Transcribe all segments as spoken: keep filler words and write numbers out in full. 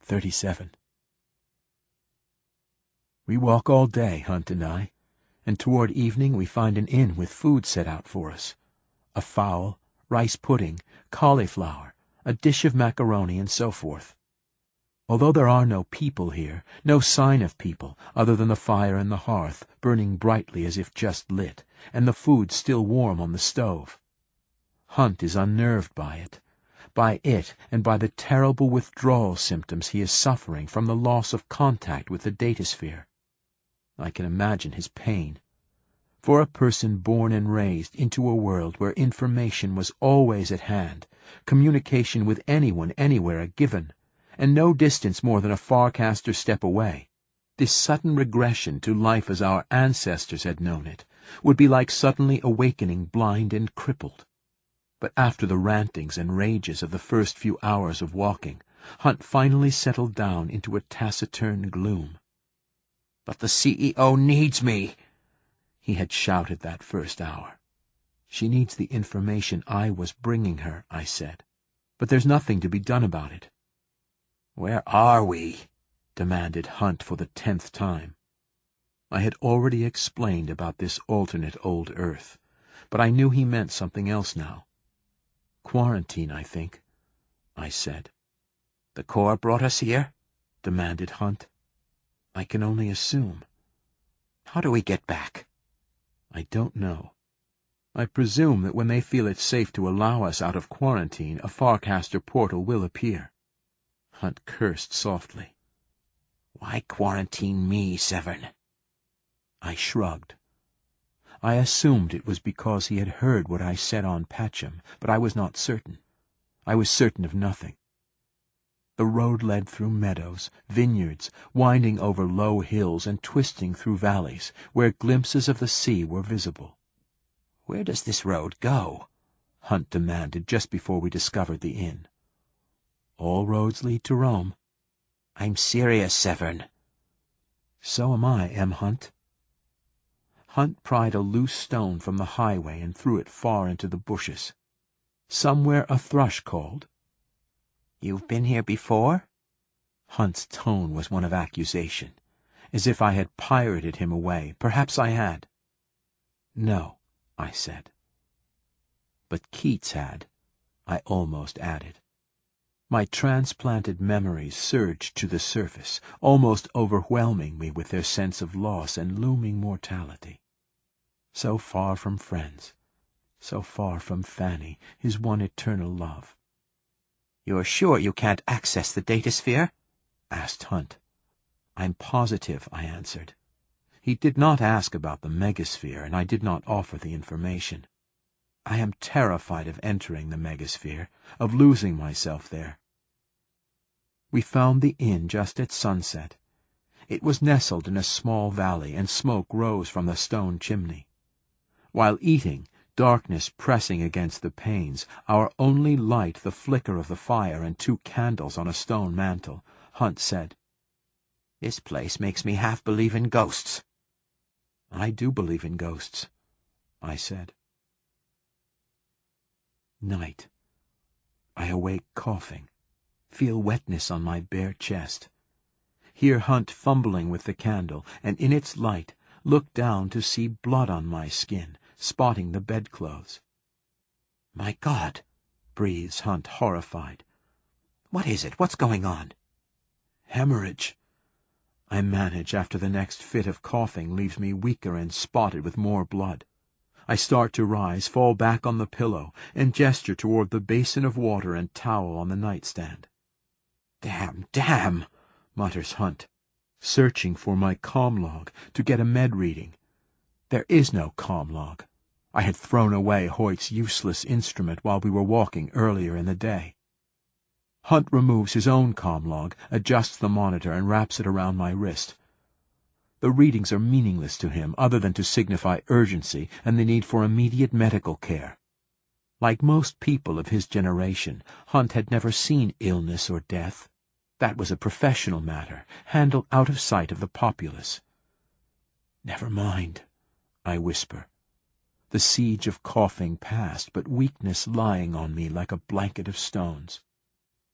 thirty-seven. We walk all day, Hunt and I, and toward evening we find an inn with food set out for us. A fowl, rice pudding, cauliflower, a dish of macaroni, and so forth. Although there are no people here, no sign of people, other than the fire in the hearth, burning brightly as if just lit, and the food still warm on the stove. Hunt is unnerved by it, by it and by the terrible withdrawal symptoms he is suffering from the loss of contact with the datasphere. I can imagine his pain. For a person born and raised into a world where information was always at hand, communication with anyone anywhere a given, and no distance more than a Farcaster step away, this sudden regression to life as our ancestors had known it would be like suddenly awakening blind and crippled. But after the rantings and rages of the first few hours of walking, Hunt finally settled down into a taciturn gloom. "But the C E O needs me," he had shouted that first hour. "She needs the information I was bringing her," I said. "But there's nothing to be done about it." "Where are we?" demanded Hunt for the tenth time. I had already explained about this alternate old Earth, but I knew he meant something else now. "Quarantine, I think," I said. "The Corps brought us here?" demanded Hunt. "I can only assume." "How do we get back?" "I don't know. I presume that when they feel it's safe to allow us out of quarantine, a Farcaster portal will appear." Hunt cursed softly. "Why quarantine me, Severn?" I shrugged. I assumed it was because he had heard what I said on Patcham, but I was not certain. I was certain of nothing. The road led through meadows, vineyards, winding over low hills and twisting through valleys, where glimpses of the sea were visible. "Where does this road go?" Hunt demanded just before we discovered the inn. "All roads lead to Rome." "I'm serious, Severn." "So am I, M. Hunt." Hunt pried a loose stone from the highway and threw it far into the bushes. Somewhere a thrush called. "You've been here before?" Hunt's tone was one of accusation, as if I had pirated him away. Perhaps I had. "No," I said. "But Keats had," I almost added. My transplanted memories surged to the surface, almost overwhelming me with their sense of loss and looming mortality. So far from friends, so far from Fanny, his one eternal love. "You're sure you can't access the datasphere?" asked Hunt. "I'm positive," I answered. He did not ask about the megasphere, and I did not offer the information. I am terrified of entering the megasphere, of losing myself there. We found the inn just at sunset. It was nestled in a small valley, and smoke rose from the stone chimney. While eating, darkness pressing against the panes, our only light the flicker of the fire and two candles on a stone mantel, Hunt said, "This place makes me half believe in ghosts." "I do believe in ghosts," I said. Night. I awake coughing, feel wetness on my bare chest, hear Hunt fumbling with the candle, and in its light look down to see blood on my skin, spotting the bedclothes. "My God!" breathes Hunt, horrified. "What is it? What's going on?" "Hemorrhage," I manage after the next fit of coughing leaves me weaker and spotted with more blood. I start to rise, fall back on the pillow, and gesture toward the basin of water and towel on the nightstand. "Damn, damn," mutters Hunt, searching for my com log to get a med reading. There is no com log. I had thrown away Hoyt's useless instrument while we were walking earlier in the day. Hunt removes his own com log, adjusts the monitor, and wraps it around my wrist. The readings are meaningless to him, other than to signify urgency and the need for immediate medical care. Like most people of his generation, Hunt had never seen illness or death. That was a professional matter, handled out of sight of the populace. "Never mind," I whisper. The siege of coughing past, but weakness lying on me like a blanket of stones.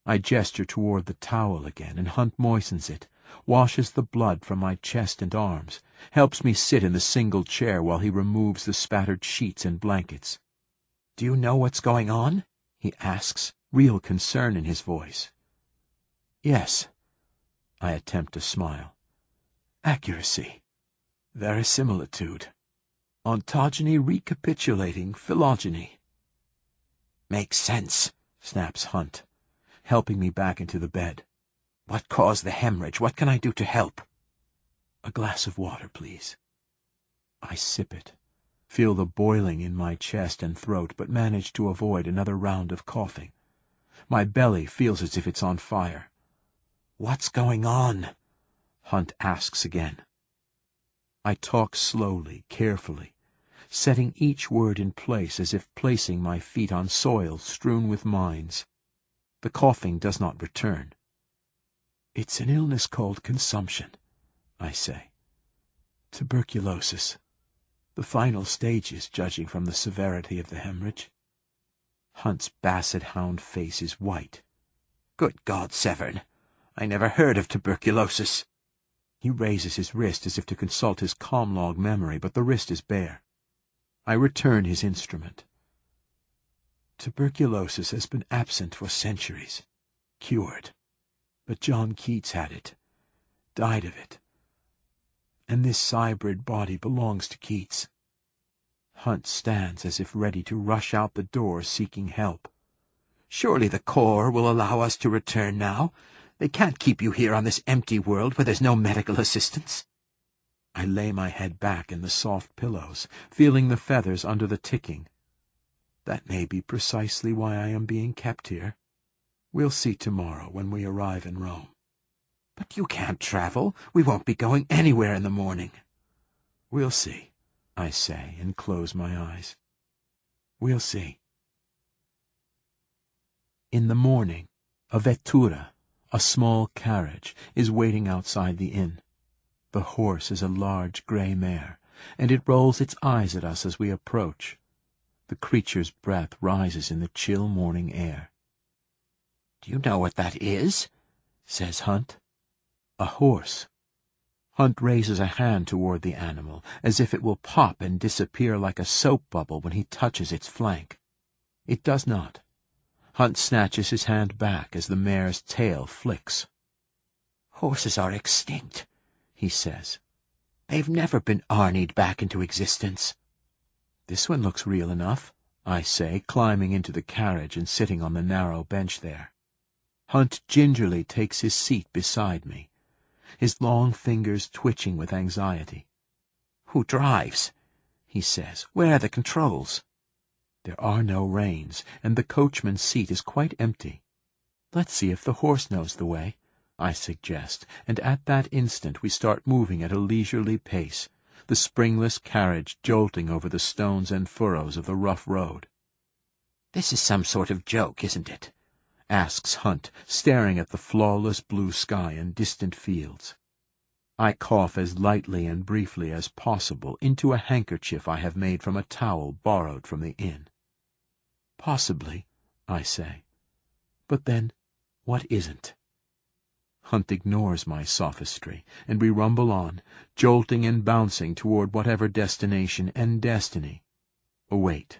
I gesture toward the towel again, and Hunt moistens it, washes the blood from my chest and arms, helps me sit in the single chair while he removes the spattered sheets and blankets. "Do you know what's going on?" he asks, real concern in his voice. "Yes." I attempt to smile. "Accuracy. Verisimilitude. Ontogeny recapitulating phylogeny." "Makes sense," snaps Hunt, helping me back into the bed. "What caused the hemorrhage? What can I do to help?" "A glass of water, please." I sip it, feel the boiling in my chest and throat, but manage to avoid another round of coughing. My belly feels as if it's on fire. "What's going on?" Hunt asks again. I talk slowly, carefully, setting each word in place as if placing my feet on soil strewn with mines. The coughing does not return. "It's an illness called consumption," I say. "Tuberculosis. The final stages, judging from the severity of the hemorrhage." Hunt's basset hound face is white. "Good God, Severn! I never heard of tuberculosis." He raises his wrist as if to consult his Comlog memory, but the wrist is bare. I return his instrument. "Tuberculosis has been absent for centuries. Cured. But John Keats had it. Died of it. And this cybrid body belongs to Keats." Hunt stands as if ready to rush out the door seeking help. "Surely the Corps will allow us to return now. They can't keep you here on this empty world where there's no medical assistance." I lay my head back in the soft pillows, feeling the feathers under the ticking. That may be precisely why I am being kept here. We'll see tomorrow when we arrive in Rome. "But you can't travel. We won't be going anywhere in the morning." "We'll see," I say, and close my eyes. "We'll see." In the morning, a vettura, a small carriage, is waiting outside the inn. The horse is a large grey mare, and it rolls its eyes at us as we approach. The creature's breath rises in the chill morning air. "Do you know what that is?" says Hunt. "A horse." Hunt raises a hand toward the animal, as if it will pop and disappear like a soap bubble when he touches its flank. It does not. Hunt snatches his hand back as the mare's tail flicks. "Horses are extinct," he says. "They've never been Arnied back into existence." "This one looks real enough," I say, climbing into the carriage and sitting on the narrow bench there. Hunt gingerly takes his seat beside me, his long fingers twitching with anxiety. "Who drives?" he says. "Where are the controls?" There are no reins, and the coachman's seat is quite empty. "Let's see if the horse knows the way," I suggest, and at that instant we start moving at a leisurely pace, the springless carriage jolting over the stones and furrows of the rough road. "This is some sort of joke, isn't it?" asks Hunt, staring at the flawless blue sky and distant fields. I cough as lightly and briefly as possible into a handkerchief I have made from a towel borrowed from the inn. "Possibly," I say. "But then, what isn't?" Hunt ignores my sophistry, and we rumble on, jolting and bouncing toward whatever destination and destiny await.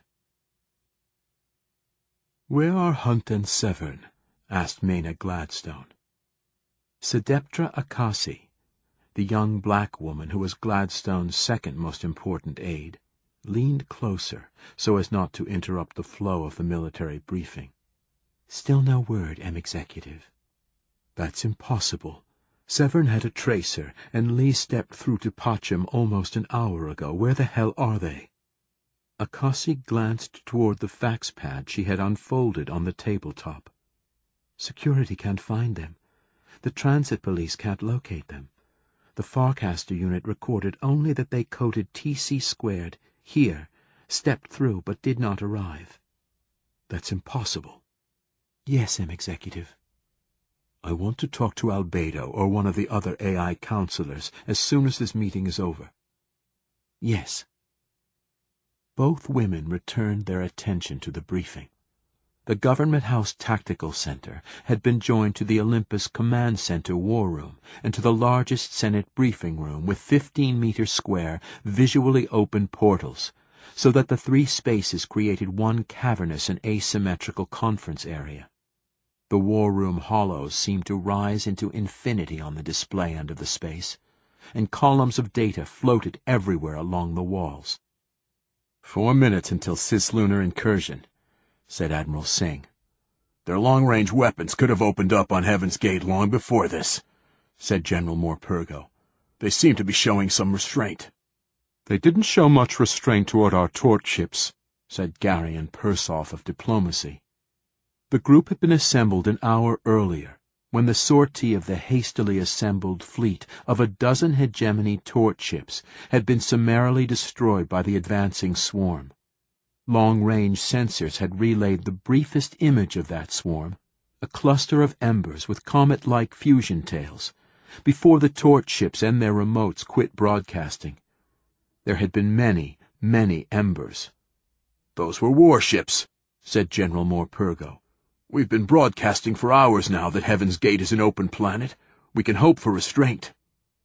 "Where are Hunt and Severn?" asked Mena Gladstone. Sedeptra Akasi, the young black woman who was Gladstone's second most important aide, leaned closer so as not to interrupt the flow of the military briefing. "Still no word, M. Executive." "That's impossible. Severn had a tracer, and Lee stepped through to Pacham almost an hour ago. Where the hell are they?" Akasi glanced toward the fax pad she had unfolded on the tabletop. "Security can't find them. The transit police can't locate them. The Farcaster unit recorded only that they coded T C squared, here, stepped through but did not arrive." "That's impossible." "Yes, M. Executive." "I want to talk to Albedo or one of the other A I counselors as soon as this meeting is over." "Yes." Both women returned their attention to the briefing. The Government House Tactical Center had been joined to the Olympus Command Center War Room and to the largest Senate briefing room with fifteen meter square, visually open portals, so that the three spaces created one cavernous and asymmetrical conference area. The war room hollows seemed to rise into infinity on the display end of the space, and columns of data floated everywhere along the walls. Four minutes until cislunar incursion, said Admiral Singh. Their long-range weapons could have opened up on Heaven's Gate long before this, said General Morpurgo. They seem to be showing some restraint. They didn't show much restraint toward our torch ships, said Garyon Persoff of diplomacy. The group had been assembled an hour earlier, when the sortie of the hastily assembled fleet of a dozen hegemony torch ships had been summarily destroyed by the advancing swarm. Long-range sensors had relayed the briefest image of that swarm, a cluster of embers with comet-like fusion tails, before the torch ships and their remotes quit broadcasting. There had been many, many embers. "Those were warships," said General Morpurgo. "We've been broadcasting for hours now that Heaven's Gate is an open planet. We can hope for restraint."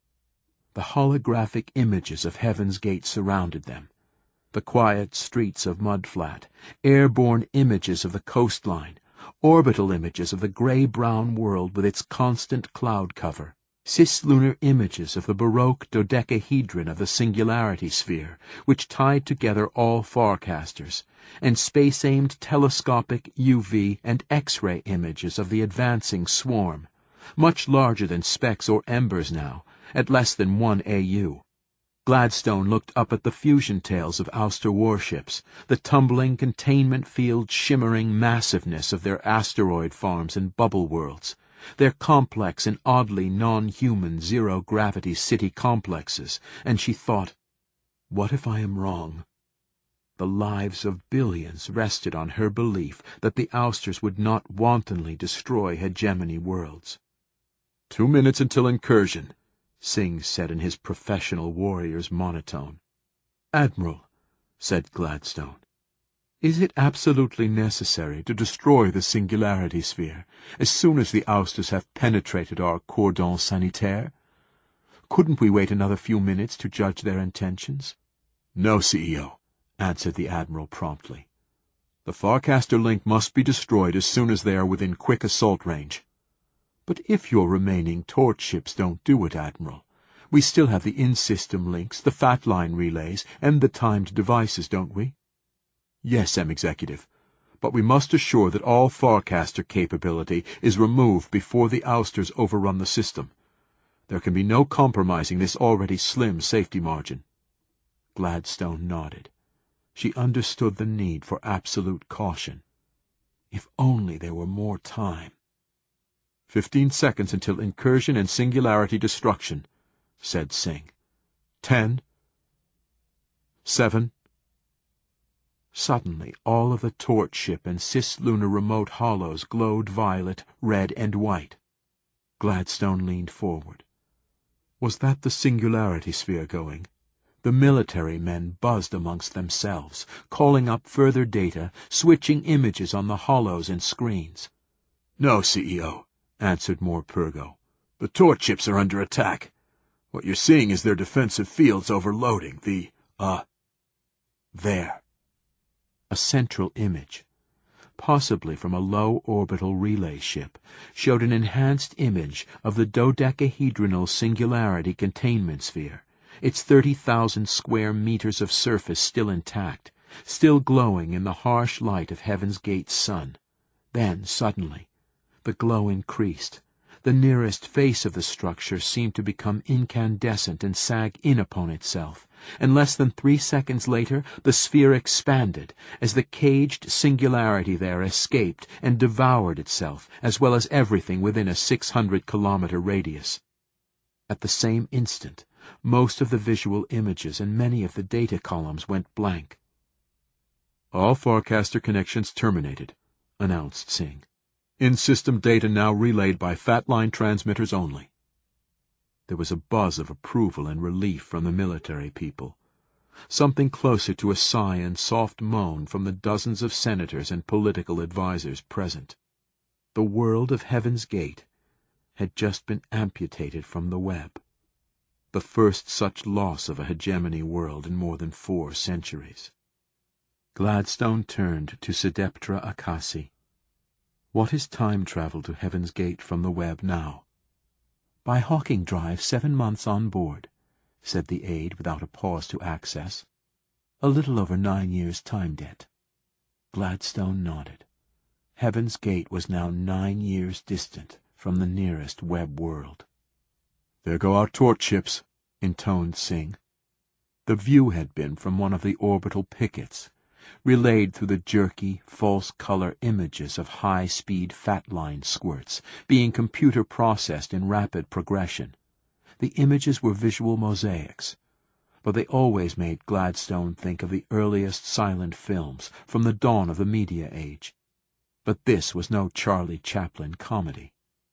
The holographic images of Heaven's Gate surrounded them. The quiet streets of Mudflat, airborne images of the coastline, orbital images of the gray-brown world with its constant cloud cover, cislunar images of the Baroque dodecahedron of the singularity sphere, which tied together all Farcasters, and space-aimed telescopic U V and X-ray images of the advancing swarm, much larger than specks or embers now, at less than one A U. Gladstone looked up at the fusion tails of ouster warships, the tumbling containment field shimmering massiveness of their asteroid farms and bubble worlds, their complex and oddly non-human zero-gravity city complexes, and she thought, what if I am wrong? The lives of billions rested on her belief that the ousters would not wantonly destroy hegemony worlds. Two minutes until incursion, Singh said in his professional warrior's monotone. Admiral, said Gladstone, is it absolutely necessary to destroy the singularity sphere as soon as the ousters have penetrated our cordon sanitaire? Couldn't we wait another few minutes to judge their intentions? No, C E O, answered the Admiral promptly. The Farcaster link must be destroyed as soon as they are within quick assault range. But if your remaining torch ships don't do it, Admiral, we still have the in-system links, the fat line relays, and the timed devices, don't we? Yes, M. Executive, but we must assure that all Farcaster capability is removed before the ousters overrun the system. There can be no compromising this already slim safety margin. Gladstone nodded. She understood the need for absolute caution. If only there were more time. Fifteen seconds until incursion and singularity destruction, said Singh. Ten. Seven. Suddenly all of the torch ship and cislunar remote hollows glowed violet, red, and white. Gladstone leaned forward. Was that the singularity sphere going? The military men buzzed amongst themselves, calling up further data, switching images on the hollows and screens. No, C E O, answered Morpurgo. The torch ships are under attack. What you're seeing is their defensive fields overloading. The, uh, there. A central image, possibly from a low orbital relay ship, showed an enhanced image of the dodecahedronal singularity containment sphere, its thirty thousand square meters of surface still intact, still glowing in the harsh light of Heaven's Gate sun. Then, suddenly, the glow increased. The nearest face of the structure seemed to become incandescent and sag in upon itself, and less than three seconds later the sphere expanded as the caged singularity there escaped and devoured itself, as well as everything within a six hundred kilometer radius. At the same instant, most of the visual images and many of the data columns went blank. All Farcaster connections terminated, announced Singh. In-system data now relayed by fat line transmitters only. There was a buzz of approval and relief from the military people. something closer to a sigh and soft moan from the dozens of senators and political advisers present. The world of Heaven's Gate had just been amputated from the web, the first such loss of a hegemony world in more than four centuries. Gladstone turned to Sedeptra Akasi. "What is time travel to Heaven's Gate from the web now?" "By Hawking Drive, seven months on board," said the aide without a pause to access. "A little over nine years' time debt." Gladstone nodded. Heaven's Gate was now nine years distant from the nearest web world. "There go our torch ships," intoned Singh. The view had been from one of the orbital pickets, relayed through the jerky, false-color images of high-speed fat-line squirts, being computer-processed in rapid progression. The images were visual mosaics, but they always made Gladstone think of the earliest silent films from the dawn of the media age. But this was no Charlie Chaplin comedy.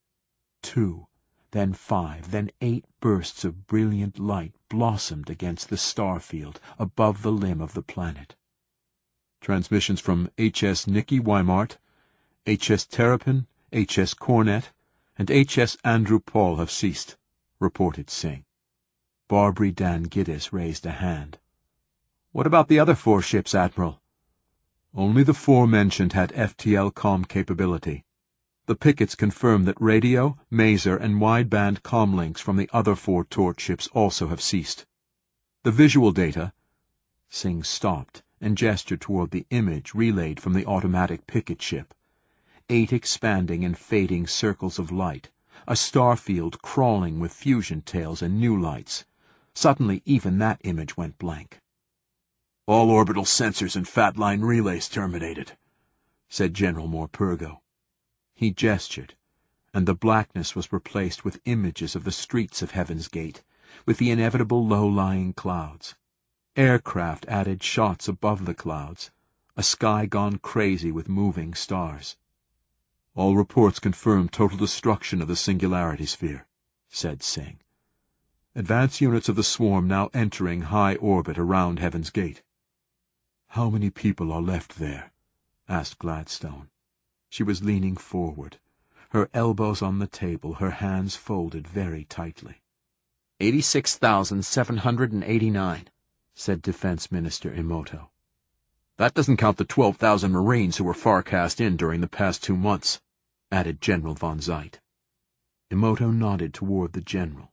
Two, then five, then eight bursts of brilliant light blossomed against the star field above the limb of the planet. "Transmissions from H S Nicky Weimart, H S Terrapin, H S Cornet, and H S Andrew Paul have ceased," reported Singh. Barbary Dan Giddis raised a hand. "What about the other four ships, Admiral?" "Only the four mentioned had F T L comm capability. The pickets confirm that radio, maser, and wideband comm links from the other four torch ships also have ceased. The visual data—" Singh stopped and gestured toward the image relayed from the automatic picket ship. Eight expanding and fading circles of light, a star field crawling with fusion tails and new lights. Suddenly even that image went blank. "All orbital sensors and fat line relays terminated," said General Morpurgo. He gestured, and the blackness was replaced with images of the streets of Heaven's Gate, with the inevitable low-lying clouds. Aircraft added shots above the clouds, a sky gone crazy with moving stars. "All reports confirm total destruction of the Singularity Sphere," said Singh. "Advance units of the swarm now entering high orbit around Heaven's Gate." "How many people are left there?" asked Gladstone. She was leaning forward, her elbows on the table, her hands folded very tightly. Eighty-six thousand seven hundred and eighty-nine, said Defense Minister Emoto. "That doesn't count the twelve thousand Marines who were forecast in during the past two months, added General von Zeit. Emoto nodded toward the general.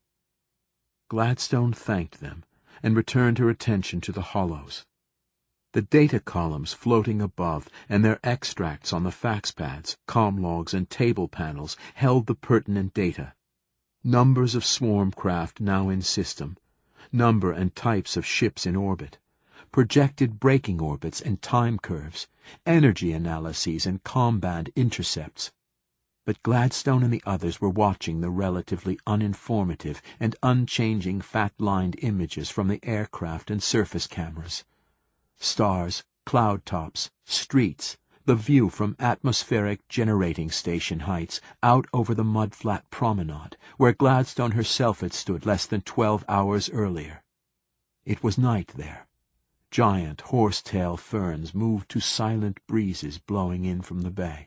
Gladstone thanked them and returned her attention to the hollows. The data columns floating above and their extracts on the fax pads, comm logs, and table panels held the pertinent data. Numbers of swarm craft now in system, number and types of ships in orbit, projected braking orbits and time curves, energy analyses and comm-band intercepts. But Gladstone and the others were watching the relatively uninformative and unchanging fat-lined images from the aircraft and surface cameras. Stars, cloud tops, streets, the view from atmospheric generating station heights out over the mud-flat promenade, where Gladstone herself had stood less than twelve hours earlier. It was night there. Giant horsetail ferns moved to silent breezes blowing in from the bay.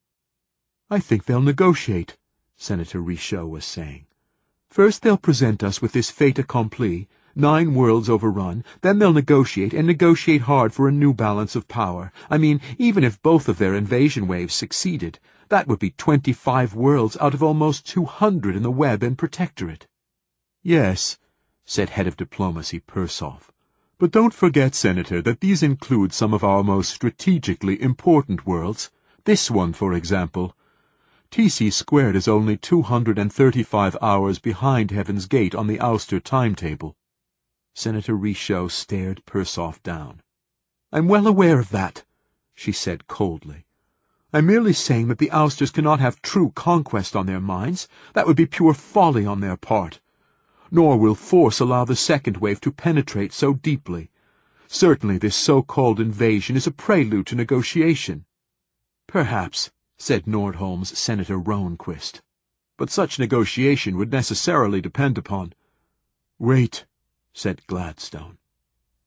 "I think they'll negotiate," Senator Richaud was saying. "First they'll present us with this fait accompli, nine worlds overrun, then they'll negotiate, and negotiate hard for a new balance of power. I mean, even if both of their invasion waves succeeded, that would be twenty-five worlds out of almost two hundred in the web and protectorate." "Yes," said Head of Diplomacy Persoff. "But don't forget, Senator, that these include some of our most strategically important worlds. This one, for example. T C squared is only two hundred and thirty-five hours behind Heaven's Gate on the ouster timetable." Senator Richaud stared Persoff down. "I'm well aware of that," she said coldly. "I'm merely saying that the ousters cannot have true conquest on their minds. That would be pure folly on their part. Nor will force allow the second wave to penetrate so deeply. Certainly this so-called invasion is a prelude to negotiation." "Perhaps," said Nordholm's Senator Rohnquist. "But such negotiation would necessarily depend upon—" "Wait," said Gladstone.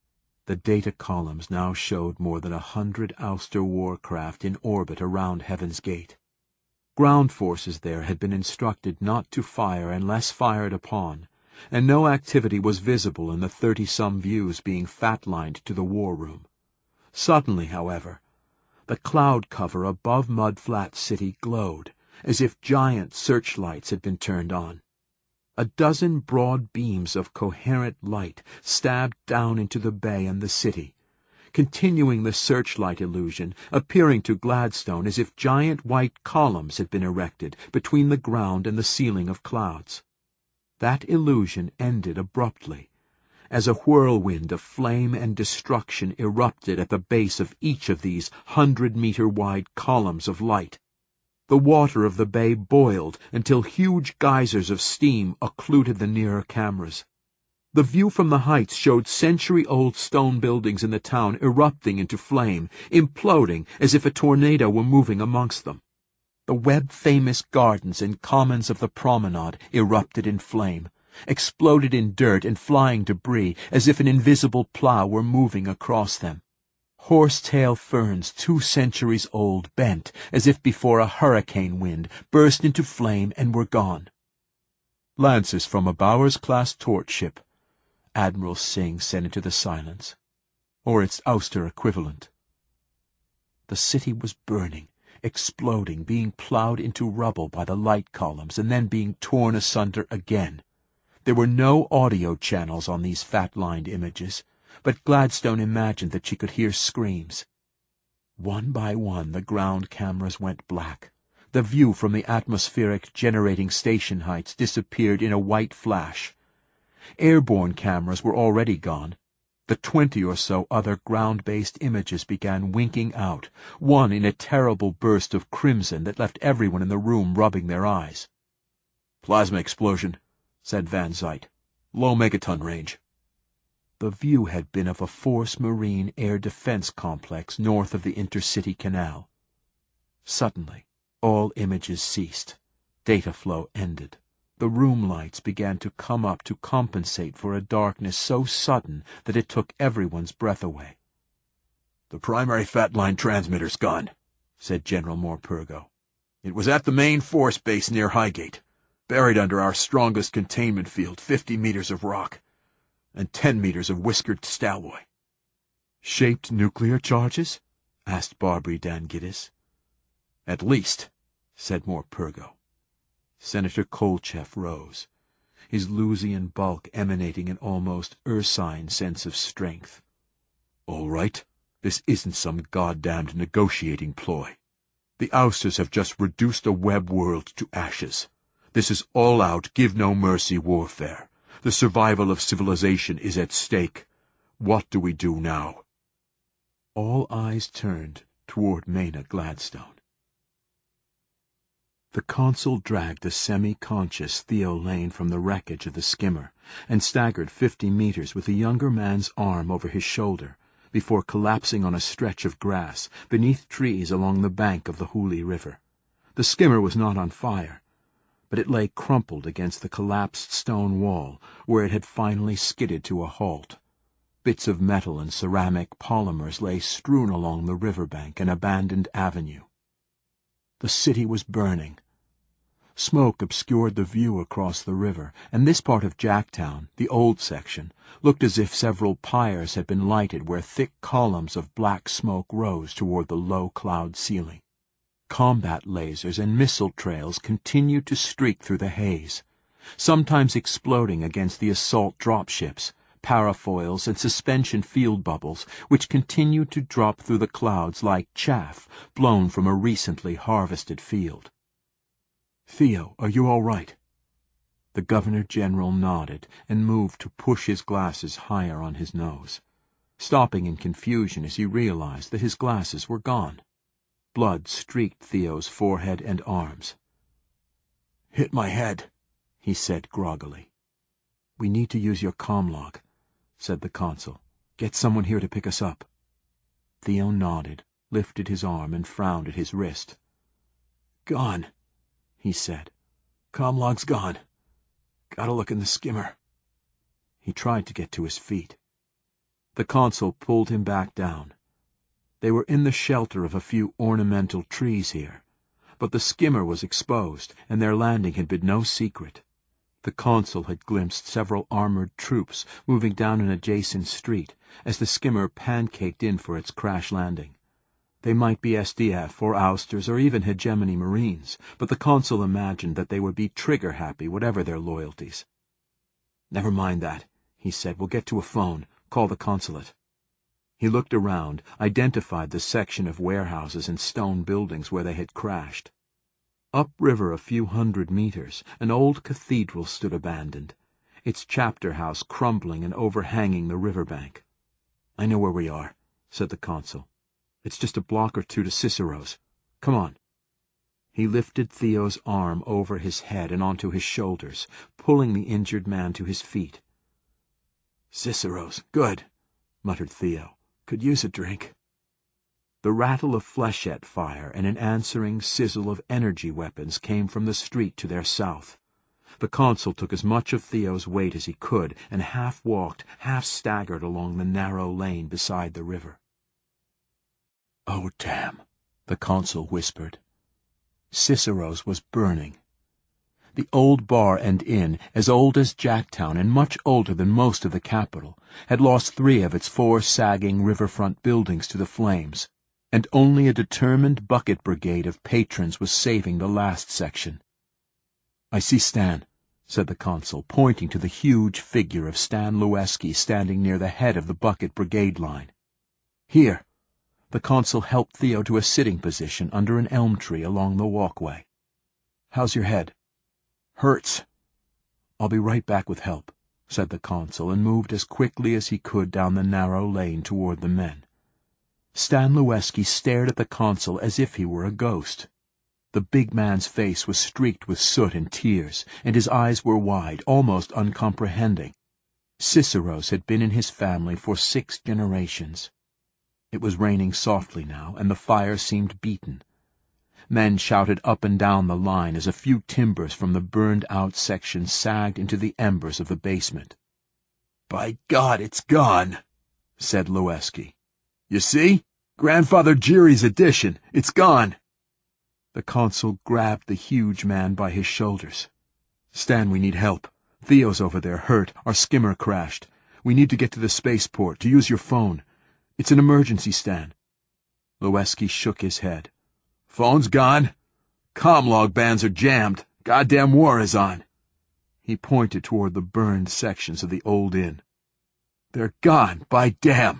The data columns now showed more than a hundred Ouster warcraft in orbit around Heaven's Gate. Ground forces there had been instructed not to fire unless fired upon, and no activity was visible in the thirty-some views being fat-lined to the war room. Suddenly, however, the cloud cover above Mudflat City glowed, as if giant searchlights had been turned on. A dozen broad beams of coherent light stabbed down into the bay and the city, continuing the searchlight illusion, appearing to Gladstone as if giant white columns had been erected between the ground and the ceiling of clouds. That illusion ended abruptly, as a whirlwind of flame and destruction erupted at the base of each of these hundred-meter-wide columns of light. The water of the bay boiled until huge geysers of steam occluded the nearer cameras. The view from the heights showed century-old stone buildings in the town erupting into flame, imploding as if a tornado were moving amongst them. The web-famous gardens and commons of the promenade erupted in flame, exploded in dirt and flying debris as if an invisible plough were moving across them. Horsetail ferns two centuries old bent as if before a hurricane wind, burst into flame and were gone. "Lances from a Bowers-class torch ship," Admiral Singh said into the silence, "or its Ouster equivalent." The city was burning, exploding, being ploughed into rubble by the light columns and then being torn asunder again. There were no audio channels on these fat-lined images, but Gladstone imagined that she could hear screams. One by one the ground cameras went black. The view from the atmospheric generating station heights disappeared in a white flash. Airborne cameras were already gone. The twenty or so other ground-based images began winking out, one in a terrible burst of crimson that left everyone in the room rubbing their eyes. "Plasma explosion," said Van Zyte. "Low megaton range." The view had been of a Force Marine air defense complex north of the Intercity Canal. Suddenly, all images ceased. Data flow ended. The room lights began to come up to compensate for a darkness so sudden that it took everyone's breath away. "The primary fat line transmitter's gone," said General Morpurgo. "It was at the main force base near Highgate, buried under our strongest containment field, fifty meters of rock, and ten meters of whiskered stalloy." "Shaped nuclear charges?" asked Barbary Dan Giddis. "At least," said Morpurgo. Senator Kolchev rose, his Lusian bulk emanating an almost ursine sense of strength. "All right, this isn't some goddamned negotiating ploy. The Ousters have just reduced a web world to ashes. This is all-out, give-no-mercy warfare. The survival of civilization is at stake. What do we do now?" All eyes turned toward Maina Gladstone. The consul dragged the semi-conscious Theo Lane from the wreckage of the skimmer and staggered fifty meters with the younger man's arm over his shoulder before collapsing on a stretch of grass beneath trees along the bank of the Hooghly River. The skimmer was not on fire, but it lay crumpled against the collapsed stone wall where it had finally skidded to a halt. Bits of metal and ceramic polymers lay strewn along the riverbank and abandoned avenue. The city was burning. Smoke obscured the view across the river, and this part of Jacktown, the old section, looked as if several pyres had been lighted where thick columns of black smoke rose toward the low cloud ceiling. Combat lasers and missile trails continued to streak through the haze, sometimes exploding against the assault dropships, parafoils, and suspension field bubbles, which continued to drop through the clouds like chaff blown from a recently harvested field. "Theo, are you all right?" The Governor-General nodded and moved to push his glasses higher on his nose, stopping in confusion as he realized that his glasses were gone. Blood streaked Theo's forehead and arms. "Hit my head," he said groggily. "We need to use your comlog," said the consul. "Get someone here to pick us up." Theo nodded, lifted his arm, and frowned at his wrist. "Gone," he said. "Comlog's gone. Gotta look in the skimmer." He tried to get to his feet. The consul pulled him back down. They were in the shelter of a few ornamental trees here, but the skimmer was exposed, and their landing had been no secret. The consul had glimpsed several armored troops moving down an adjacent street as the skimmer pancaked in for its crash landing. They might be S D F or ousters or even hegemony Marines, but the consul imagined that they would be trigger-happy whatever their loyalties. "Never mind that," he said. "We'll get to a phone. Call the consulate." He looked around, identified the section of warehouses and stone buildings where they had crashed. Upriver a few hundred meters, an old cathedral stood abandoned, its chapter house crumbling and overhanging the riverbank. "I know where we are," said the consul. "It's just a block or two to Cicero's. Come on." He lifted Theo's arm over his head and onto his shoulders, pulling the injured man to his feet. "Cicero's, good," muttered Theo. "Could use a drink." The rattle of flechette fire and an answering sizzle of energy weapons came from the street to their south. The consul took as much of Theo's weight as he could and half walked, half staggered along the narrow lane beside the river. "Oh, damn," the consul whispered. Cicero's was burning. The old bar and inn, as old as Jacktown and much older than most of the capital, had lost three of its four sagging riverfront buildings to the flames, and only a determined bucket brigade of patrons was saving the last section. "I see Stan," said the consul, pointing to the huge figure of Stan Lueski standing near the head of the bucket brigade line. "Here." The consul helped Theo to a sitting position under an elm tree along the walkway. "How's your head?" "Hurts." "I'll be right back with help," said the consul, and moved as quickly as he could down the narrow lane toward the men. Stan Lueski stared at the consul as if he were a ghost. The big man's face was streaked with soot and tears, and his eyes were wide, almost uncomprehending. Cicero's had been in his family for six generations. It was raining softly now, and the fire seemed beaten. Men shouted up and down the line as a few timbers from the burned-out section sagged into the embers of the basement. "By God, it's gone," said Lueski. "You see? Grandfather Giri's addition. It's gone." The consul grabbed the huge man by his shoulders. "Stan, we need help. Theo's over there, hurt. Our skimmer crashed. We need to get to the spaceport, to use your phone. It's an emergency, Stan." Lueski shook his head. "Phone's gone. Comlog bands are jammed. Goddamn war is on." He pointed toward the burned sections of the old inn. "They're gone, by damn.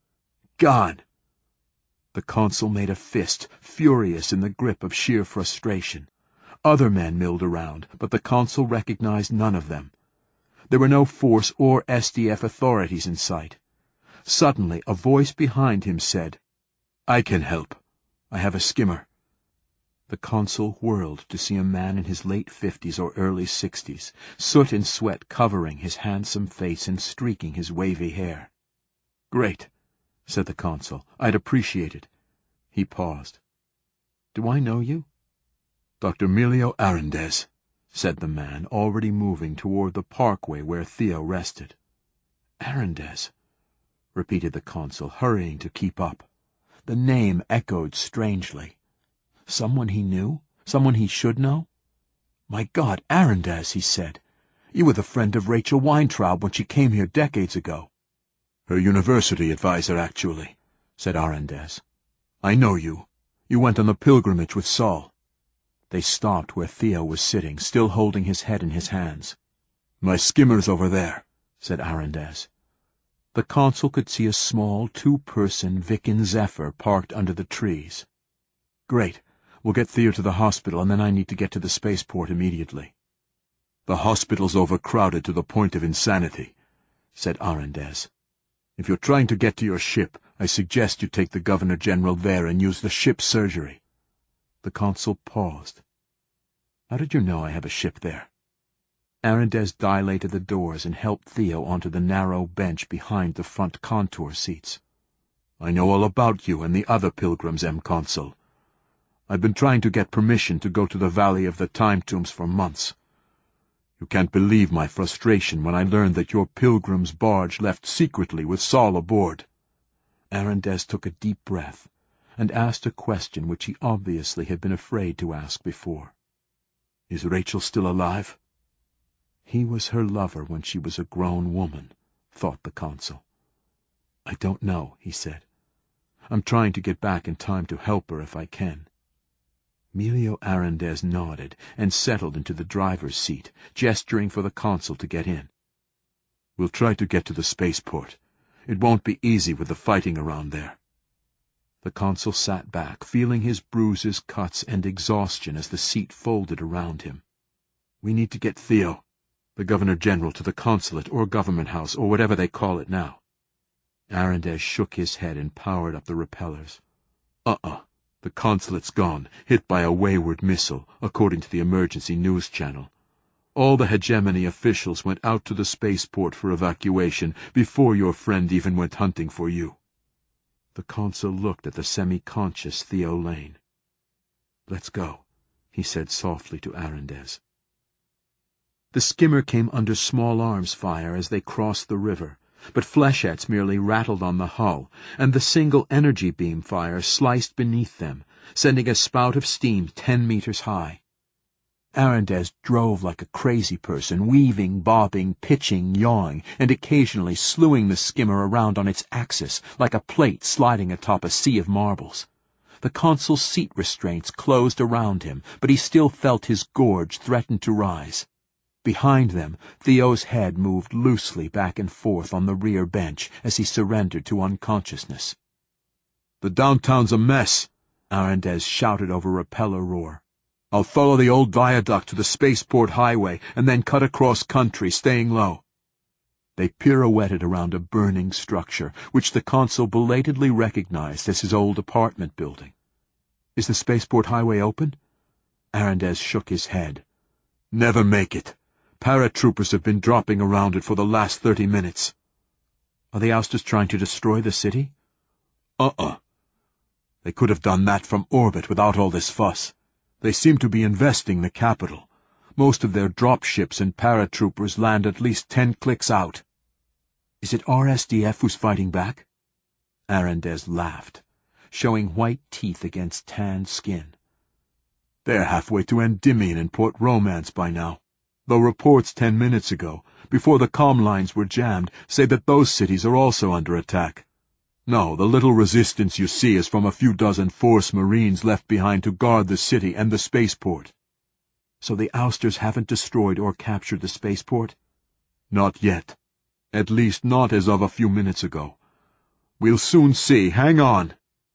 Gone." The consul made a fist, furious in the grip of sheer frustration. Other men milled around, but the consul recognized none of them. There were no force or S D F authorities in sight. Suddenly, a voice behind him said, "I can help. I have a skimmer." The consul whirled to see a man in his late fifties or early sixties, soot and sweat covering his handsome face and streaking his wavy hair. "Great," said the consul. "I'd appreciate it." He paused. "Do I know you?" "Doctor Emilio Arendez," said the man, already moving toward the parkway where Theo rested. "Arendez," repeated the consul, hurrying to keep up. The name echoed strangely. Someone he knew? Someone he should know? "My God, Arendez," he said. "You were the friend of Rachel Weintraub when she came here decades ago." "Her university advisor, actually," said Arendez. "I know you. You went on the pilgrimage with Saul." They stopped where Theo was sitting, still holding his head in his hands. "My skimmer's over there," said Arendez. The consul could see a small, two-person Viking Zephyr parked under the trees. "Great. We'll get Theo to the hospital, and then I need to get to the spaceport immediately." "The hospital's overcrowded to the point of insanity," said Arendez. "If you're trying to get to your ship, I suggest you take the Governor-General there and use the ship's surgery." The consul paused. "How did you know I have a ship there?" Arendez dilated the doors and helped Theo onto the narrow bench behind the front contour seats. "I know all about you and the other pilgrims, M. Consul. I've been trying to get permission to go to the Valley of the Time Tombs for months. You can't believe my frustration when I learned that your pilgrim's barge left secretly with Saul aboard." Arendez took a deep breath and asked a question which he obviously had been afraid to ask before. "Is Rachel still alive?" He was her lover when she was a grown woman, thought the consul. "I don't know," he said. "I'm trying to get back in time to help her if I can." Emilio Arendez nodded and settled into the driver's seat, gesturing for the consul to get in. "We'll try to get to the spaceport. It won't be easy with the fighting around there." The consul sat back, feeling his bruises, cuts, and exhaustion as the seat folded around him. "We need to get Theo, the Governor-General, to the consulate or government house or whatever they call it now." Arendez shook his head and powered up the repellers. Uh-uh. The consulate's gone, hit by a wayward missile, according to the emergency news channel. All the hegemony officials went out to the spaceport for evacuation before your friend even went hunting for you. The consul looked at the semi-conscious Theo Lane. "Let's go," he said softly to Arendez. The skimmer came under small arms fire as they crossed the river, but flechettes merely rattled on the hull, and the single energy beam fire sliced beneath them, sending a spout of steam ten meters high. Arendez drove like a crazy person, weaving, bobbing, pitching, yawing, and occasionally slewing the skimmer around on its axis like a plate sliding atop a sea of marbles. The consul's seat restraints closed around him, but he still felt his gorge threaten to rise. Behind them, Theo's head moved loosely back and forth on the rear bench as he surrendered to unconsciousness. "The downtown's a mess," Arendez shouted over repeller roar. "I'll follow the old viaduct to the spaceport highway and then cut across country, staying low." They pirouetted around a burning structure, which the consul belatedly recognized as his old apartment building. "Is the spaceport highway open?" Arendez shook his head. "Never make it. Paratroopers have been dropping around it for the last thirty minutes. "Are the ousters trying to destroy the city?" Uh-uh. They could have done that from orbit without all this fuss. They seem to be investing the capital. Most of their dropships and paratroopers land at least ten clicks out." "Is it R S D F who's fighting back?" Arendez laughed, showing white teeth against tanned skin. "They're halfway to Endymion and Port Romance by now, though reports ten minutes ago, before the comm lines were jammed, say that those cities are also under attack. No, the little resistance you see is from a few dozen Force Marines left behind to guard the city and the spaceport." "So the ousters haven't destroyed or captured the spaceport?" "Not yet. At least not as of a few minutes ago. We'll soon see. Hang on."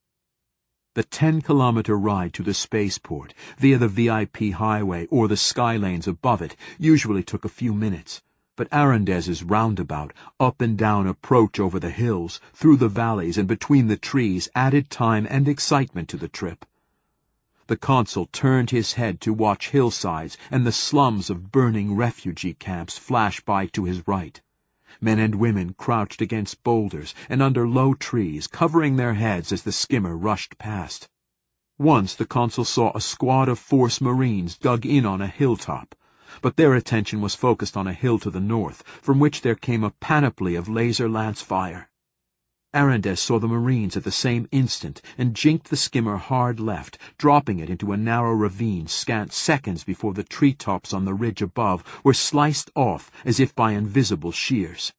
The ten-kilometer ride to the spaceport, via the V I P highway or the sky lanes above it, usually took a few minutes. But Arendez's roundabout, up and down approach over the hills, through the valleys and between the trees added time and excitement to the trip. The consul turned his head to watch hillsides and the slums of burning refugee camps flash by to his right. Men and women crouched against boulders and under low trees, covering their heads as the skimmer rushed past. Once the consul saw a squad of Force Marines dug in on a hilltop, but their attention was focused on a hill to the north, from which there came a panoply of laser lance fire. Arendez saw the Marines at the same instant and jinked the skimmer hard left, dropping it into a narrow ravine scant seconds before the treetops on the ridge above were sliced off as if by invisible shears.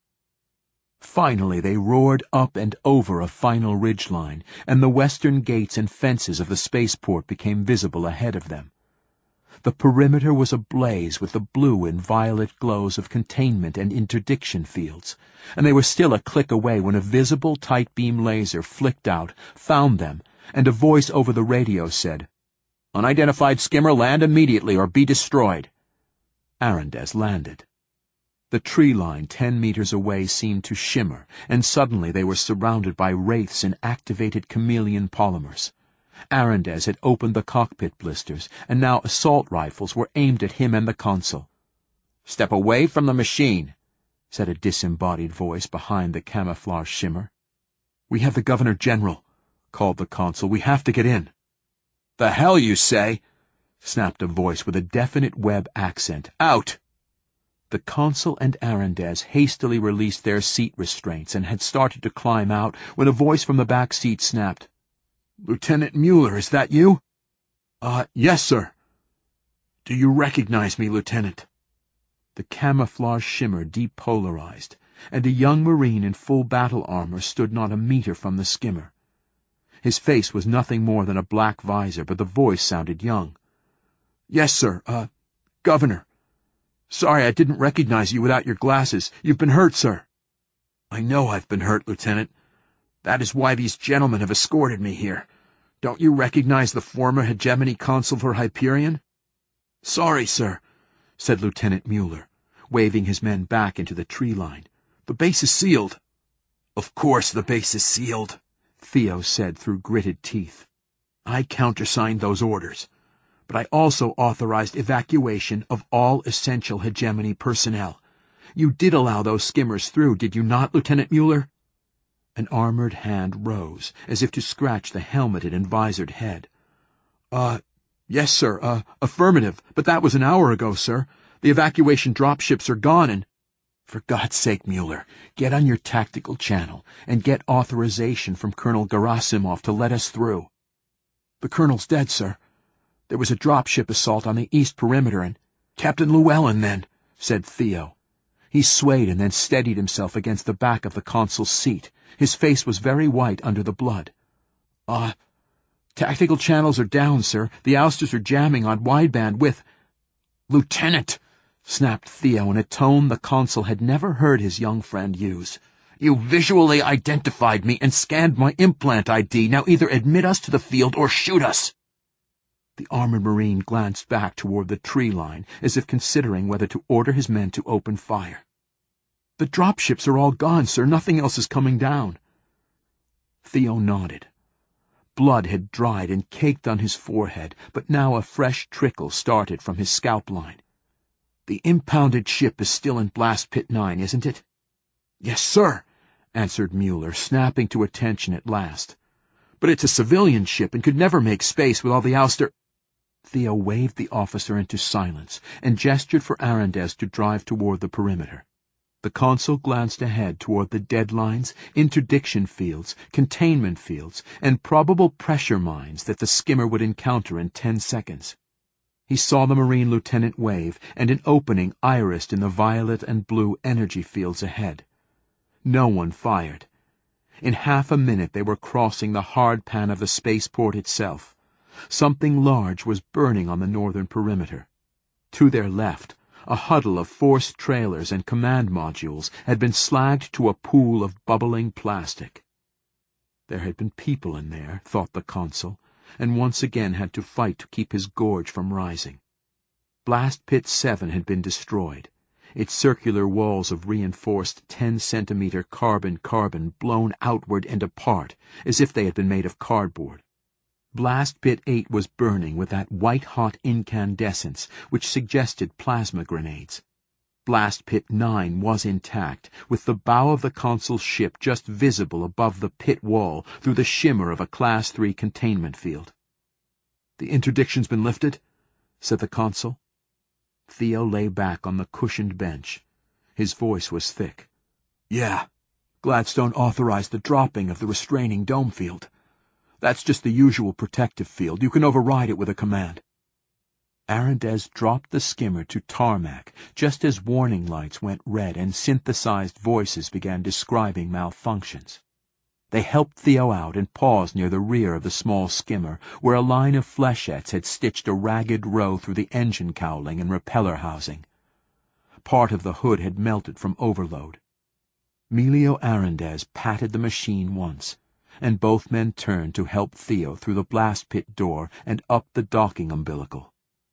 Finally they roared up and over a final ridgeline, and the western gates and fences of the spaceport became visible ahead of them. The perimeter was ablaze with the blue and violet glows of containment and interdiction fields, and they were still a click away when a visible tight-beam laser flicked out, found them, and a voice over the radio said, "Unidentified skimmer, land immediately or be destroyed." Arendez landed. The tree line ten meters away seemed to shimmer, and suddenly they were surrounded by wraiths in activated chameleon polymers. Arendez had opened the cockpit blisters, and now assault rifles were aimed at him and the consul. "Step away from the machine," said a disembodied voice behind the camouflage shimmer. "We have the Governor-General," called the consul. "We have to get in." "The hell you say?" snapped a voice with a definite web accent. "Out!" The consul and Arendez hastily released their seat restraints and had started to climb out when a voice from the back seat snapped. "Lieutenant Mueller, is that you?" Uh, yes, sir." "Do you recognize me, Lieutenant?" The camouflage shimmer depolarized, and a young Marine in full battle armor stood not a meter from the skimmer. His face was nothing more than a black visor, but the voice sounded young. "Yes, sir. Uh, Governor. Sorry I didn't recognize you without your glasses. You've been hurt, sir." "I know I've been hurt, Lieutenant. That is why these gentlemen have escorted me here. Don't you recognize the former hegemony consul for Hyperion?" "Sorry, sir," said Lieutenant Mueller, waving his men back into the tree line. "The base is sealed." "Of course the base is sealed," Theo said through gritted teeth. "I countersigned those orders, but I also authorized evacuation of all essential hegemony personnel. You did allow those skimmers through, did you not, Lieutenant Mueller?" An armored hand rose, as if to scratch the helmeted and visored head. Uh, yes, sir, uh, affirmative, but that was an hour ago, sir. The evacuation dropships are gone and— "For God's sake, Mueller, get on your tactical channel and get authorization from Colonel Gerasimov to let us through." "The colonel's dead, sir. There was a dropship assault on the east perimeter and— Captain Llewellyn, then," said Theo. He swayed and then steadied himself against the back of the consul's seat. His face was very white under the blood. Uh, tactical channels are down, sir. The ousters are jamming on wideband with— "Lieutenant!" snapped Theo in a tone the consul had never heard his young friend use. "You visually identified me and scanned my implant I D. Now either admit us to the field or shoot us." The armored Marine glanced back toward the tree line, as if considering whether to order his men to open fire. "The dropships are all gone, sir. Nothing else is coming down." Theo nodded. Blood had dried and caked on his forehead, but now a fresh trickle started from his scalp line. "The impounded ship is still in Blast Pit nine, isn't it?" "Yes, sir," answered Mueller, snapping to attention at last. "But it's a civilian ship and could never make space with all the ouster—" Theo waved the officer into silence and gestured for Arendez to drive toward the perimeter. The consul glanced ahead toward the deadlines, interdiction fields, containment fields, and probable pressure mines that the skimmer would encounter in ten seconds. He saw the Marine lieutenant wave and an opening irised in the violet and blue energy fields ahead. No one fired. In half a minute they were crossing the hard pan of the spaceport itself. Something large was burning on the northern perimeter. To their left, a huddle of forced trailers and command modules had been slagged to a pool of bubbling plastic. There had been people in there, thought the consul, and once again had to fight to keep his gorge from rising. Blast Pit seven had been destroyed, its circular walls of reinforced ten-centimeter carbon-carbon blown outward and apart as if they had been made of cardboard. Blast Pit eight was burning with that white-hot incandescence which suggested plasma grenades. Blast Pit nine was intact, with the bow of the consul's ship just visible above the pit wall through the shimmer of a Class three containment field. "The interdiction's been lifted?" said the consul. Theo lay back on the cushioned bench. His voice was thick. "Yeah. Gladstone authorized the dropping of the restraining dome field. That's just the usual protective field. You can override it with a command." Arendez dropped the skimmer to tarmac just as warning lights went red and synthesized voices began describing malfunctions. They helped Theo out and paused near the rear of the small skimmer, where a line of flechettes had stitched a ragged row through the engine cowling and repeller housing. Part of the hood had melted from overload. Melio Arendez patted the machine once, and both men turned to help Theo through the blast pit door and up the docking umbilical.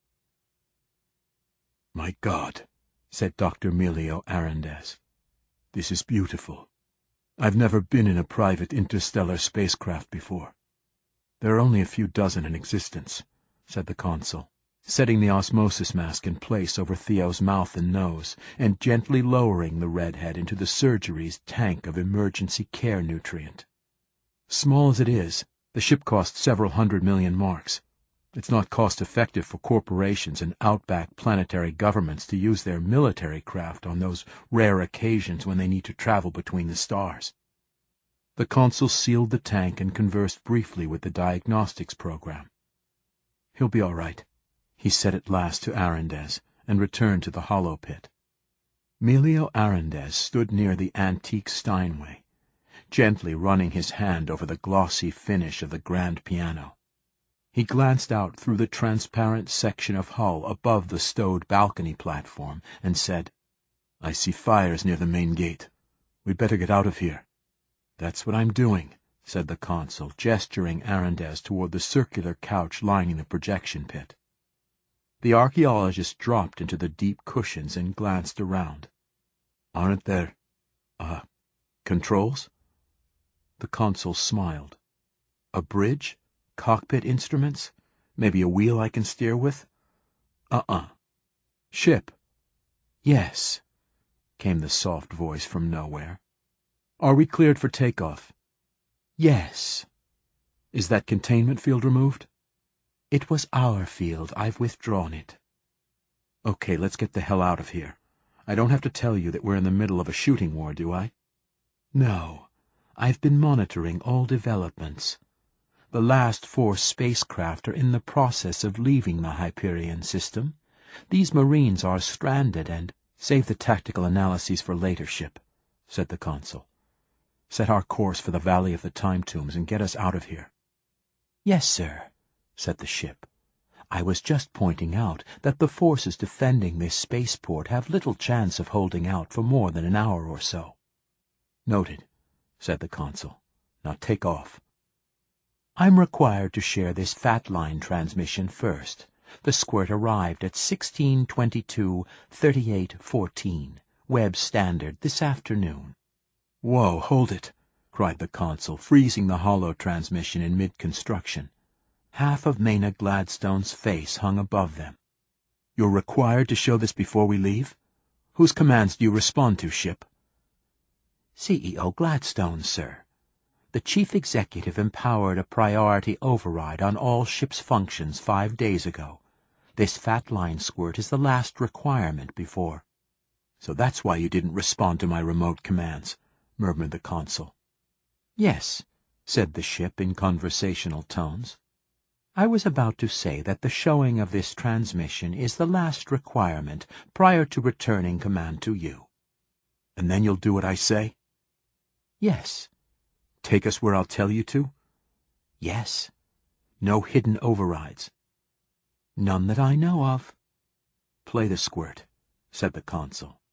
"My God," said Doctor Melio Arendez. "This is beautiful. I've never been in a private interstellar spacecraft before." "There are only a few dozen in existence," said the consul, setting the osmosis mask in place over Theo's mouth and nose, and gently lowering the redhead into the surgery's tank of emergency care nutrient. "Small as it is, the ship cost several hundred million marks. It's not cost-effective for corporations and outback planetary governments to use their military craft on those rare occasions when they need to travel between the stars. The consul sealed the tank and conversed briefly with the diagnostics program. "He'll be all right," he said at last to Arendez, and returned to the hollow pit. Melio Arendez stood near the antique Steinway, gently running his hand over the glossy finish of the grand piano. He glanced out through the transparent section of hull above the stowed balcony platform and said, "I see fires near the main gate. We'd better get out of here." "That's what I'm doing," said the consul, gesturing Arendez toward the circular couch lining the projection pit. The archaeologist dropped into the deep cushions and glanced around. "Aren't there, uh, controls?" The consul smiled. "A bridge? Cockpit instruments? Maybe a wheel I can steer with?" "Uh-uh." "Ship?" "Yes," came the soft voice from nowhere. "Are we cleared for takeoff?" "Yes." "Is that containment field removed?" "It was our field. I've withdrawn it." "Okay, let's get the hell out of here. I don't have to tell you that we're in the middle of a shooting war, do I?" "No. I've been monitoring all developments. The last four spacecraft are in the process of leaving the Hyperion system. These Marines are stranded and—" "Save the tactical analyses for later, Ship," said the consul. "Set our course for the Valley of the Time Tombs and get us out of here." "Yes, sir," said the ship. "I was just pointing out that the forces defending this spaceport have little chance of holding out for more than an hour or so." "Noted," said the consul. "Now take off." "I'm required to share this fat line transmission first. The squirt arrived at sixteen twenty-two thirty-eight fourteen, Web Standard, this afternoon." "Whoa, hold it," cried the consul, freezing the hollow transmission in mid-construction. Half of Maynard Gladstone's face hung above them. "You're required to show this before we leave? Whose commands do you respond to, Ship?" "C E O Gladstone, sir. The chief executive empowered a priority override on all ship's functions five days ago. This fat line squirt is the last requirement before—" "So that's why you didn't respond to my remote commands," murmured the consul. "Yes," said the ship in conversational tones. "I was about to say that the showing of this transmission is the last requirement prior to returning command to you." "And then you'll do what I say?" "Yes." "Take us where I'll tell you to?" "Yes." "No hidden overrides?" "None that I know of." "Play the squirt," said the consul.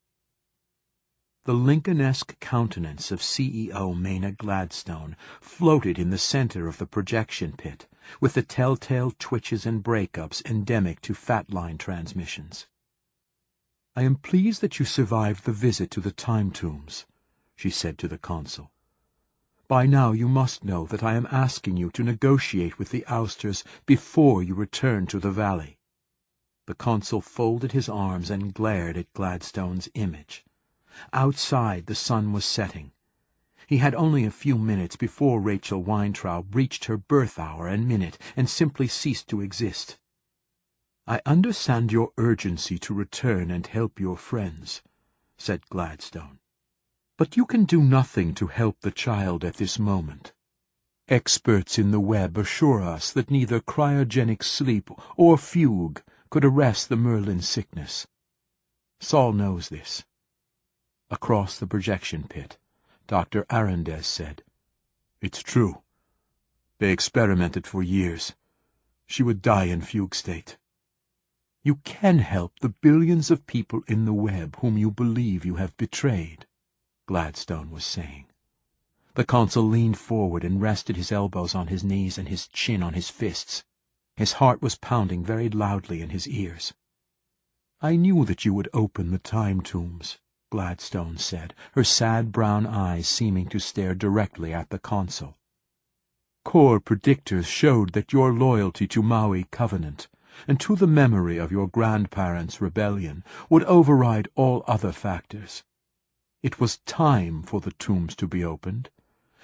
The Lincoln-esque countenance of C E O Maynard Gladstone floated in the center of the projection pit, with the telltale twitches and breakups endemic to fat line transmissions. "I am pleased that you survived the visit to the Time Tombs," she said to the consul. "By now you must know that I am asking you to negotiate with the ousters before you return to the valley." The consul folded his arms and glared at Gladstone's image. Outside the sun was setting. He had only a few minutes before Rachel Weintraub reached her birth hour and minute and simply ceased to exist. "I understand your urgency to return and help your friends," said Gladstone. "But you can do nothing to help the child at this moment. Experts in the web assure us that neither cryogenic sleep or fugue could arrest the Merlin sickness. Saul knows this." Across the projection pit, Doctor Arendez said, "It's true. They experimented for years. She would die in fugue state." "You can help the billions of people in the web whom you believe you have betrayed," Gladstone was saying. The consul leaned forward and rested his elbows on his knees and his chin on his fists. His heart was pounding very loudly in his ears. "I knew that you would open the Time Tombs," Gladstone said, her sad brown eyes seeming to stare directly at the consul. "Core predictors showed that your loyalty to Maui Covenant and to the memory of your grandparents' rebellion would override all other factors. It was time for the tombs to be opened.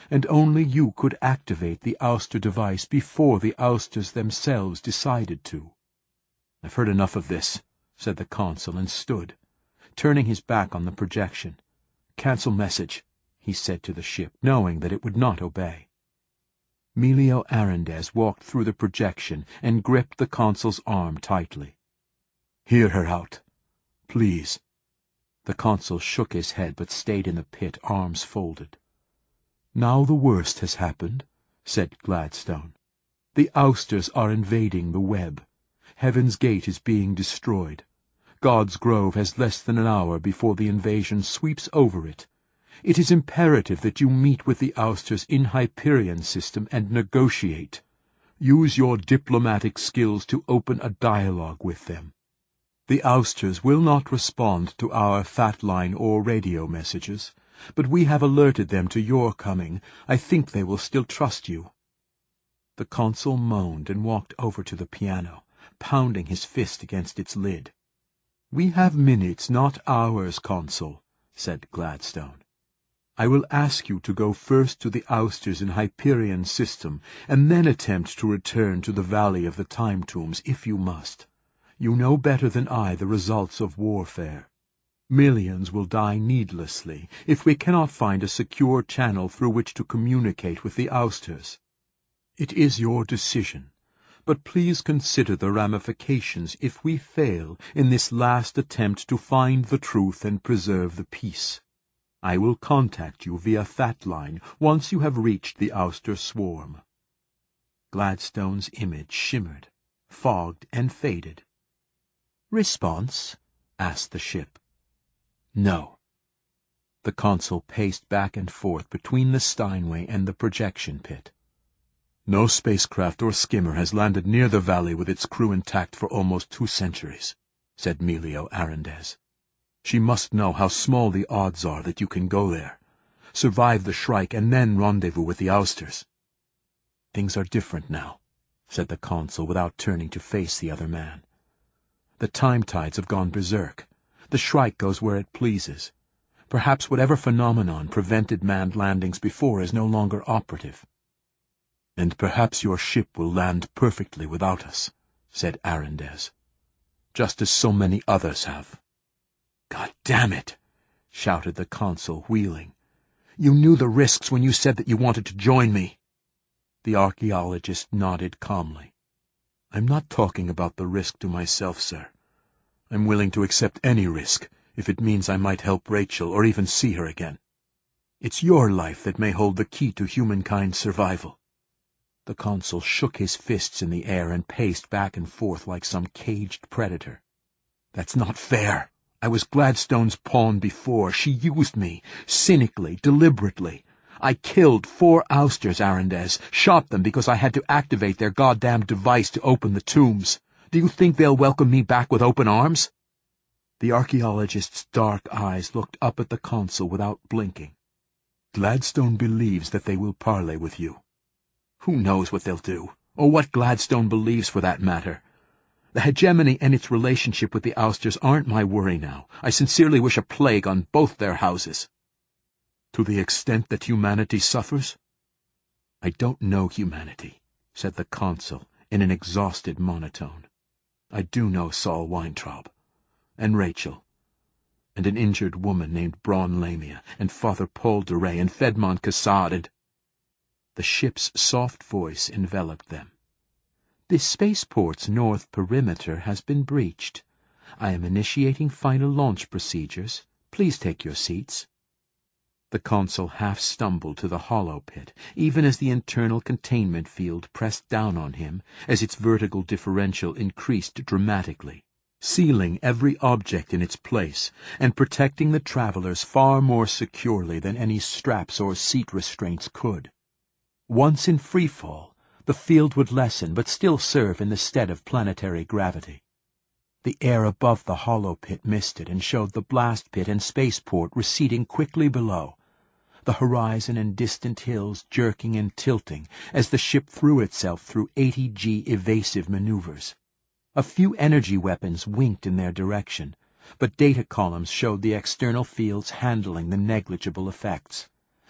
and only you could activate the ouster device before the ousters themselves decided to." "I've heard enough of this," said the consul, and stood, turning his back on the projection. "Cancel message," he said to the ship, knowing that it would not obey. Melio Arendez walked through the projection and gripped the consul's arm tightly. "Hear her out. Please." The consul shook his head but stayed in the pit, arms folded. "Now the worst has happened," said Gladstone. "The ousters are invading the web. Heaven's Gate is being destroyed. God's Grove has less than an hour before the invasion sweeps over it. It is imperative that you meet with the ousters in Hyperion system and negotiate. Use your diplomatic skills to open a dialogue with them. The ousters will not respond to our fat line or radio messages, but we have alerted them to your coming. I think they will still trust you." The consul moaned and walked over to the piano, pounding his fist against its lid. "We have minutes, not hours, consul," said Gladstone. "I will ask you to go first to the ousters in Hyperion system, and then attempt to return to the Valley of the Time Tombs if you must. You know better than I the results of warfare. Millions will die needlessly if we cannot find a secure channel through which to communicate with the ousters. It is your decision, but please consider the ramifications if we fail in this last attempt to find the truth and preserve the peace. I will contact you via Fat Line once you have reached the ouster swarm." Gladstone's image shimmered, fogged, and faded. "Response?" asked the ship. "No." The consul paced back and forth between the Steinway and the projection pit. "No spacecraft or skimmer has landed near the valley with its crew intact for almost two centuries," said Melio Arendez. "She must know how small the odds are that you can go there, survive the Shrike, and then rendezvous with the ousters." "Things are different now," said the consul without turning to face the other man. "The time tides have gone berserk. The Shrike goes where it pleases. Perhaps whatever phenomenon prevented manned landings before is no longer operative." "And perhaps your ship will land perfectly without us," said Arendez, "just as so many others have." "God damn it!" shouted the consul, wheeling. "You knew the risks when you said that you wanted to join me." The archaeologist nodded calmly. "I'm not talking about the risk to myself, sir. I'm willing to accept any risk if it means I might help Rachel or even see her again. It's your life that may hold the key to humankind's survival." The consul shook his fists in the air and paced back and forth like some caged predator. "That's not fair. I was Gladstone's pawn before. She used me, cynically, deliberately. I killed four ousters, Arendez, shot them because I had to activate their goddamn device to open the tombs. Do you think they'll welcome me back with open arms?" The archaeologist's dark eyes looked up at the consul without blinking. "Gladstone believes that they will parley with you." "Who knows what they'll do, or what Gladstone believes for that matter? The hegemony and its relationship with the ousters aren't my worry now. I sincerely wish a plague on both their houses." "To the extent that humanity suffers?" "I don't know humanity," said the consul in an exhausted monotone. "I do know Saul Weintraub, and Rachel, and an injured woman named Braun Lamia, and Father Paul de Rey, and Fedmon Cassad, and—" The ship's soft voice enveloped them. "The spaceport's north perimeter has been breached. I am initiating final launch procedures. Please take your seats." The consul half stumbled to the hollow pit, even as the internal containment field pressed down on him, as its vertical differential increased dramatically, sealing every object in its place and protecting the travelers far more securely than any straps or seat restraints could. Once in freefall, the field would lessen but still serve in the stead of planetary gravity. The air above the hollow pit misted and showed the blast pit and spaceport receding quickly below, the horizon and distant hills jerking and tilting as the ship threw itself through eighty G evasive maneuvers. A few energy weapons winked in their direction, but data columns showed the external fields handling the negligible effects.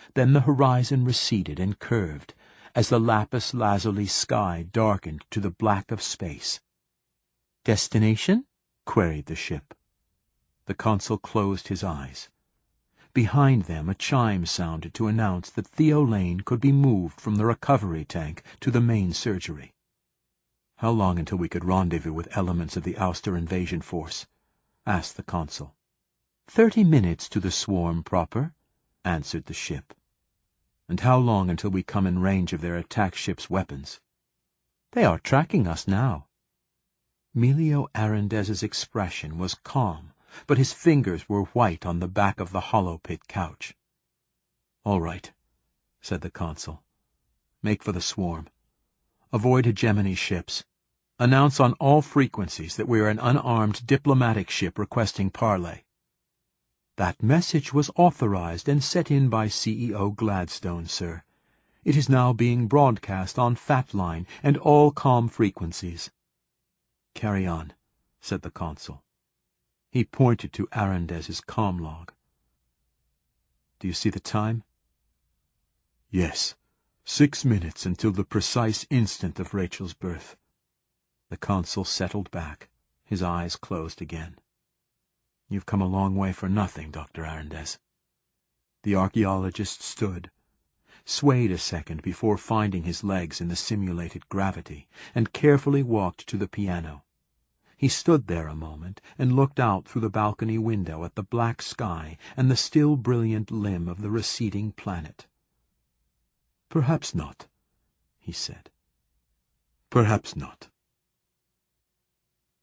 Then the horizon receded and curved, as the lapis lazuli sky darkened to the black of space. "Destination?" queried the ship. The consul closed his eyes. Behind them a chime sounded to announce that Theo Lane could be moved from the recovery tank to the main surgery. "How long until we could rendezvous with elements of the Ouster invasion force?" asked the consul. "Thirty minutes to the swarm proper," answered the ship. "And how long until we come in range of their attack ship's weapons?" "They are tracking us now." Melio Arundez's expression was calm, but his fingers were white on the back of the hollow pit couch. "All right," said the consul. "Make for the swarm. Avoid hegemony ships. Announce on all frequencies that we are an unarmed diplomatic ship requesting parley." "That message was authorized and set in by C E O Gladstone, sir. It is now being broadcast on Fat Line and all comm frequencies." "Carry on," said the consul. He pointed to Arundez's comm log. "Do you see the time?" "Yes. Six minutes until the precise instant of Rachel's birth." The consul settled back. His eyes closed again. "You've come a long way for nothing, Doctor Arundez." The archaeologist stood, swayed a second before finding his legs in the simulated gravity, and carefully walked to the piano. He stood there a moment and looked out through the balcony window at the black sky and the still brilliant limb of the receding planet. "Perhaps not," he said. "Perhaps not."